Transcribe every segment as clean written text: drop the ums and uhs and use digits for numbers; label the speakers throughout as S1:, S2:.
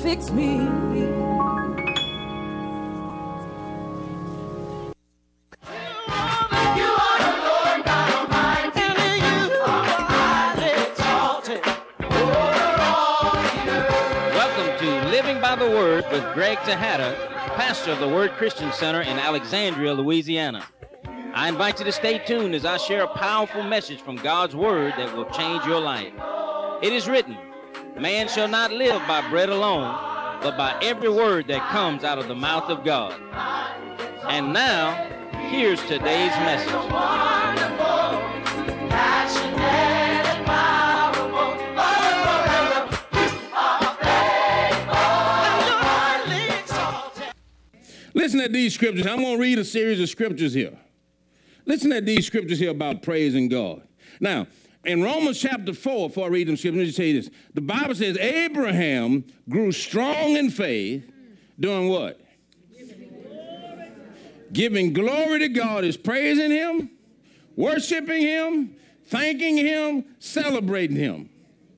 S1: fix me.
S2: By the Word with Greg Tejada, pastor of the Word Christian Center in Alexandria, Louisiana. I invite you to stay tuned as I share a powerful message from God's Word that will change your life. It is written, man shall not live by bread alone, but by every word that comes out of the mouth of God. And now, here's today's message.
S3: Listen at these scriptures. I'm going to read a series of scriptures here. Listen at these scriptures here about praising God. Now, in Romans chapter 4, before I read them scriptures, let me tell you this. The Bible says Abraham grew strong in faith, doing what? Giving glory to God is praising him, worshiping him, thanking him, celebrating him.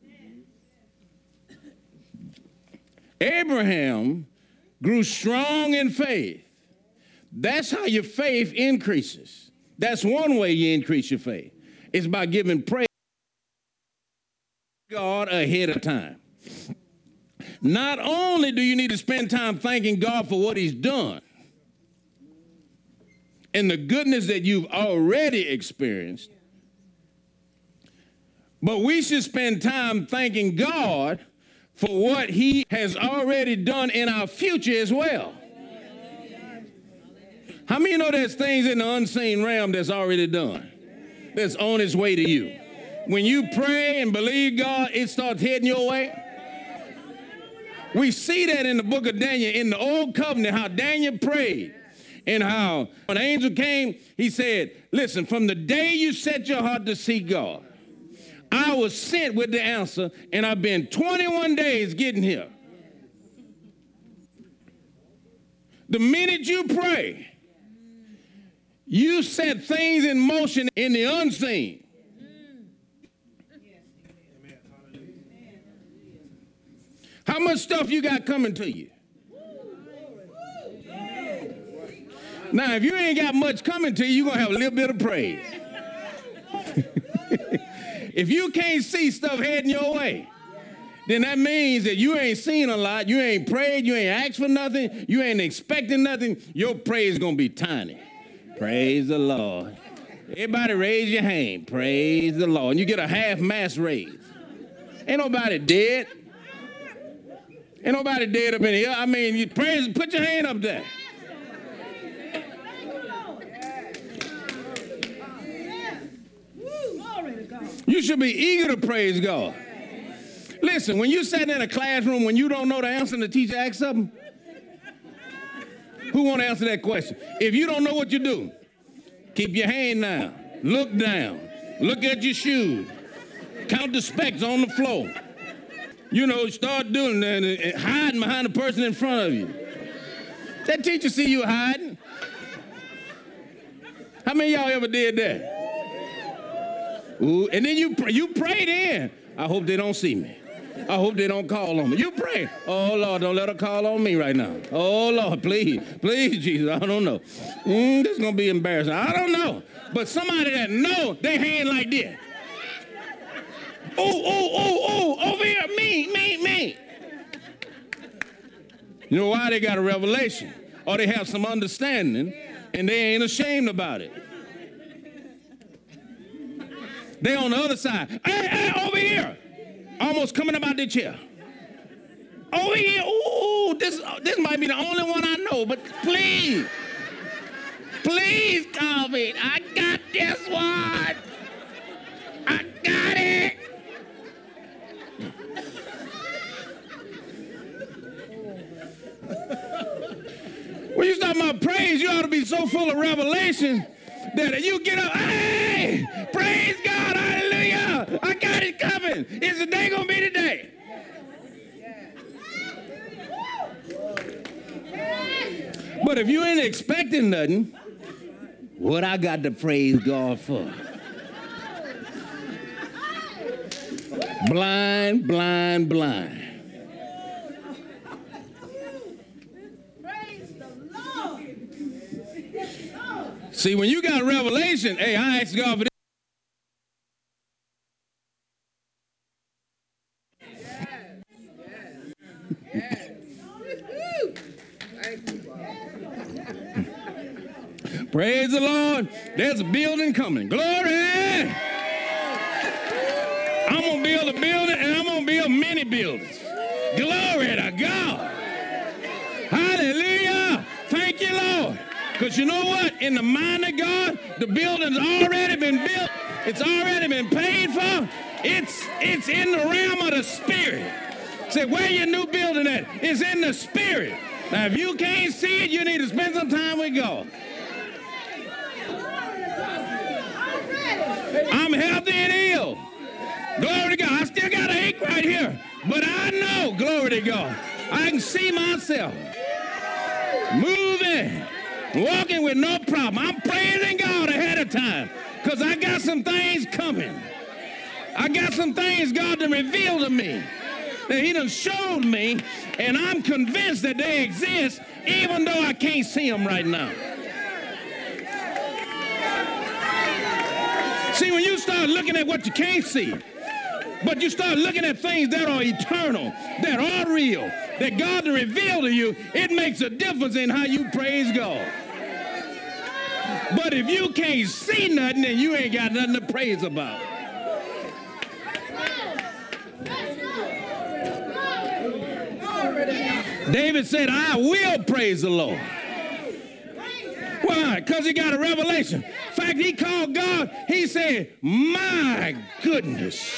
S3: Abraham grew strong in faith. That's how your faith increases. That's one way you increase your faith. It's by giving praise to God ahead of time. Not only do you need to spend time thanking God for what he's done and the goodness that you've already experienced, but we should spend time thanking God for what he has already done in our future as well. How many know there's things in the unseen realm that's already done, that's on its way to you? When you pray and believe God, it starts heading your way. We see that in the book of Daniel, in the old covenant, how Daniel prayed and how when an angel came, he said, listen, from the day you set your heart to seek God, I was sent with the answer, and I've been 21 days getting here. The minute you pray, you set things in motion in the unseen. How much stuff you got coming to you? Now, if you ain't got much coming to you, you're going to have a little bit of praise. If you can't see stuff heading your way, then that means that you ain't seen a lot, you ain't prayed, you ain't asked for nothing, you ain't expecting nothing. Your praise is going to be tiny. Praise the Lord. Everybody raise your hand. Praise the Lord. And you get a half mass raise. Ain't nobody dead. Ain't nobody dead up in here. I mean, you praise, put your hand up there. You should be eager to praise God. Listen, when you sat in a classroom when you don't know the answer and the teacher asks something, who want to answer that question? If you don't know what you do, keep your hand down, look at your shoes, count the specks on the floor. You know, start doing that and hiding behind the person in front of you. That teacher see you hiding. How many of y'all ever did that? Ooh, and then you prayed in. I hope they don't see me. I hope they don't call on me. You pray. Oh, Lord, don't let her call on me right now. Oh, Lord, please, Jesus, I don't know. This is going to be embarrassing. I don't know. But somebody that know, they hand like this. Over here, me. You know why? They got a revelation, or they have some understanding, and they ain't ashamed about it. They on the other side. Hey, over here. Almost coming up out the chair. Over here. Ooh, this might be the only one I know, but please call me. I got this one. I got it. When you start my praise, you ought to be so full of revelation that you get up, hey, praise God, hallelujah, I got it coming. Is the day going to be today? But if you ain't expecting nothing, what I got to praise God for? Blind. See, when you got a revelation, hey, I asked God for this. Praise the Lord. There's a building coming. Glory. I'm going to build a building, and I'm going to build many buildings. Glory to God. Hallelujah. Thank you, Lord. Because you know what? In the mind of God, the building's already been built. It's already been paid for. It's in the realm of the Spirit. Say, where your new building at? It's in the Spirit. Now, if you can't see it, you need to spend some time with God. I'm healthy and ill. Glory to God. I still got an ache right here. But I know, glory to God, I can see myself moving, walking with no problem. I'm praising God ahead of time because I got some things coming. I got some things God done revealed to me that he done showed me, and I'm convinced that they exist even though I can't see them right now. See, when you start looking at what you can't see, but you start looking at things that are eternal, that are real, that God will reveal to you, it makes a difference in how you praise God. But if you can't see nothing, then you ain't got nothing to praise about. David said, I will praise the Lord. Why? Because he got a revelation. In fact, he called God, he said, my goodness.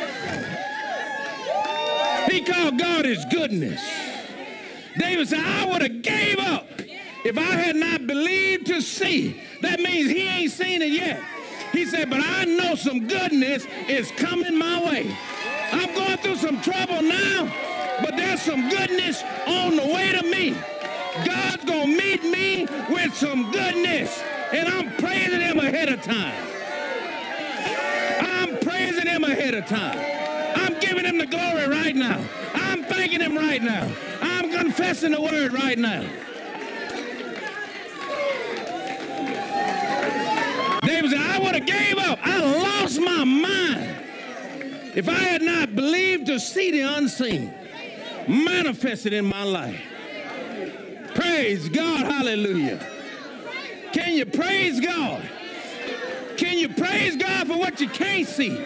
S3: He called God his goodness. David said, I would have gave up if I had not believed to see. That means he ain't seen it yet. He said, but I know some goodness is coming my way. I'm going through some trouble now, but there's some goodness on the way to me. God's going to meet me with some goodness, and I'm praising him ahead of time. I'm praising him ahead of time. I'm giving him the glory right now. I'm thanking him right now. I'm confessing the word right now. David said, I would have gave up. I lost my mind if I had not believed to see the unseen manifested in my life. Praise God. Hallelujah. Can you praise God? Can you praise God for what you can't see?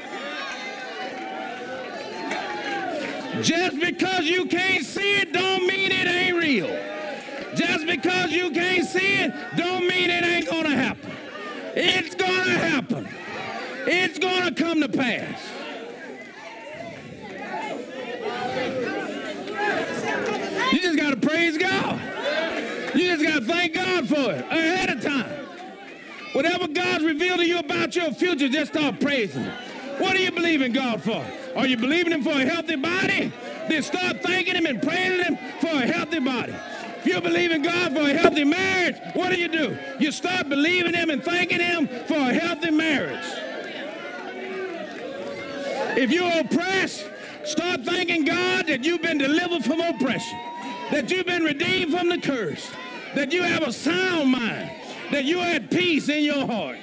S3: Just because you can't see it don't mean it ain't real. Just because you can't see it don't mean it ain't going to happen. It's going to happen. It's going to come to pass. You just got to praise God. You just got to thank God for it ahead of time. Whatever God's revealed to you about your future, just start praising him. What are you believing God for? Are you believing him for a healthy body? Then start thanking him and praising him for a healthy body. If you're believing God for a healthy marriage, what do? You start believing him and thanking him for a healthy marriage. If you're oppressed, start thanking God that you've been delivered from oppression, that you've been redeemed from the curse, that you have a sound mind, that you're at peace in your heart.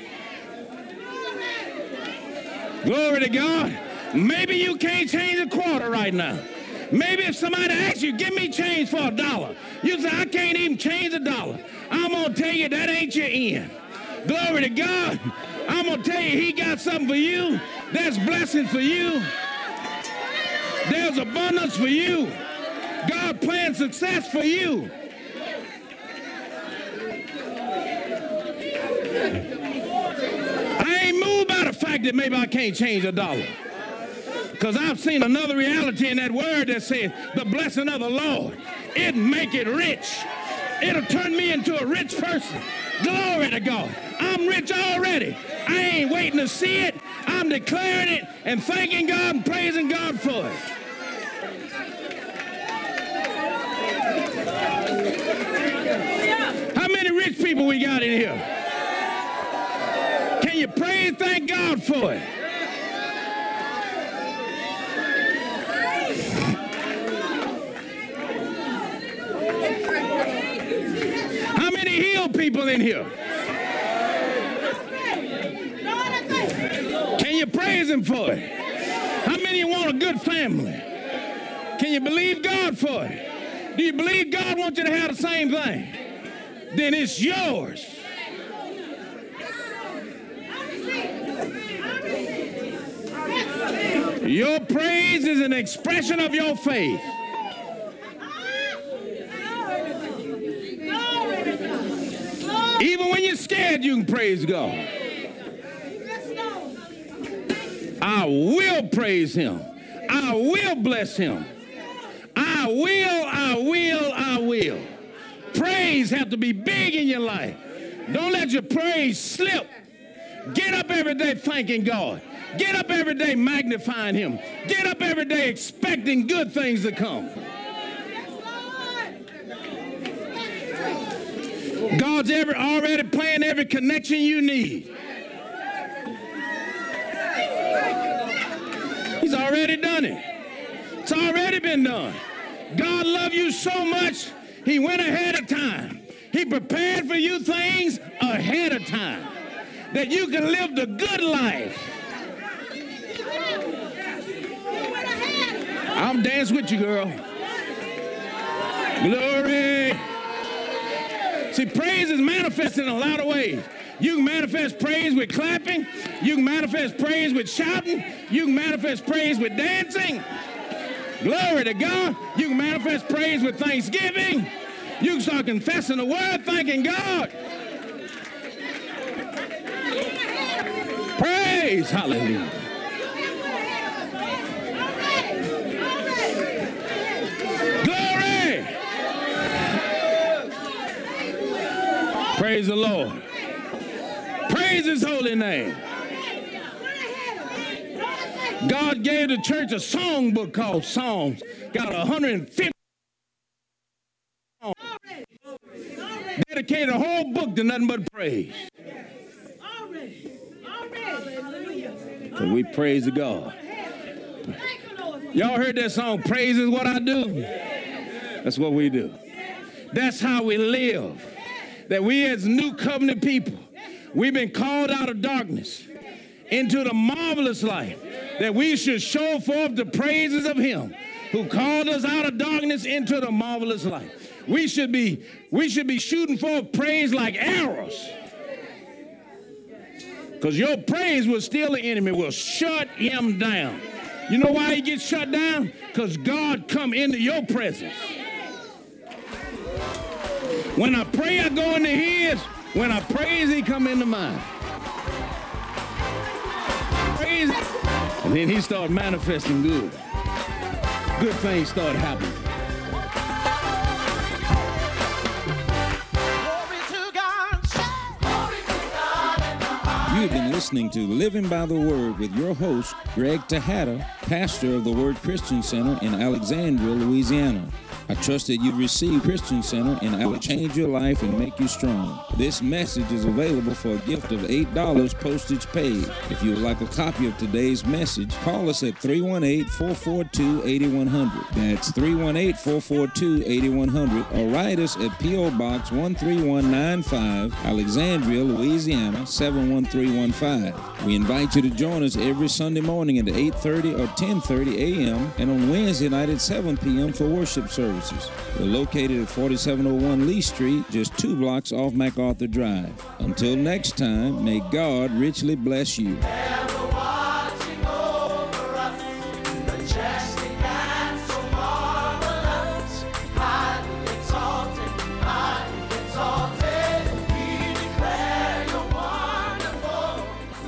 S3: Glory to God. Maybe you can't change a quarter right now. Maybe if somebody asks you, give me change for $1, you say, I can't even change $1. I'm going to tell you that ain't your end. Glory to God. I'm going to tell you he got something for you. There's blessing for you. There's abundance for you. God plans success for you. I ain't moved by the fact that maybe I can't change $1. Because I've seen another reality in that word that says, the blessing of the Lord, it make it rich. It'll turn me into a rich person. Glory to God. I'm rich already. I ain't waiting to see it. I'm declaring it and thanking God and praising God for it. How many rich people we got in here? Can you praise, thank God for it? How many healed people in here? praise him for it? How many want a good family? Can you believe God for it? Do you believe God wants you to have the same thing? Then it's yours. Your praise is an expression of your faith. Even when you're scared, you can praise God. I will praise him. I will bless him. I will. Praise have to be big in your life. Don't let your praise slip. Get up every day thanking God. Get up every day magnifying him. Get up every day expecting good things to come. God's already planned every connection you need. He's already done it. It's already been done. God loved you so much, he went ahead of time. He prepared for you things ahead of time that you can live the good life. I'm dancing with you, girl. Glory. See, praise is manifested in a lot of ways. You can manifest praise with clapping. You can manifest praise with shouting. You can manifest praise with dancing. Glory to God. You can manifest praise with thanksgiving. You can start confessing the word, thanking God. Praise. Hallelujah. Glory. Praise the Lord. Praise his holy name. God gave the church a songbook called Psalms. Got 150 songs. Dedicated a whole book to nothing but praise. So we praise God. Y'all heard that song, Praise is What I Do? That's what we do. That's how we live. That we as new covenant people, we've been called out of darkness into the marvelous light, that we should show forth the praises of him who called us out of darkness into the marvelous light. We should be shooting forth praise like arrows. Because your praise will steal the enemy, will shut him down. You know why he gets shut down? Because God come into your presence. When I pray, I go into his. When I praise, he come into mine. Praise, and then he start manifesting good. Good things start happening.
S1: You've been listening to Living by the Word with your host, Greg Tejada, pastor of the Word Christian Center in Alexandria, Louisiana. I trust that you've received Christian Center and it will change your life and make you strong. This message is available for a gift of $8 postage paid. If you would like a copy of today's message, call us at 318-442-8100. That's 318-442-8100, or write us at P.O. Box 13195, Alexandria, Louisiana 71315. We invite you to join us every Sunday morning at 8:30 or 10:30 a.m. and on Wednesday night at 7 p.m. for worship services. We're located at 4701 Lee Street, just 2 blocks off MacArthur Drive. Until next time, may God richly bless you.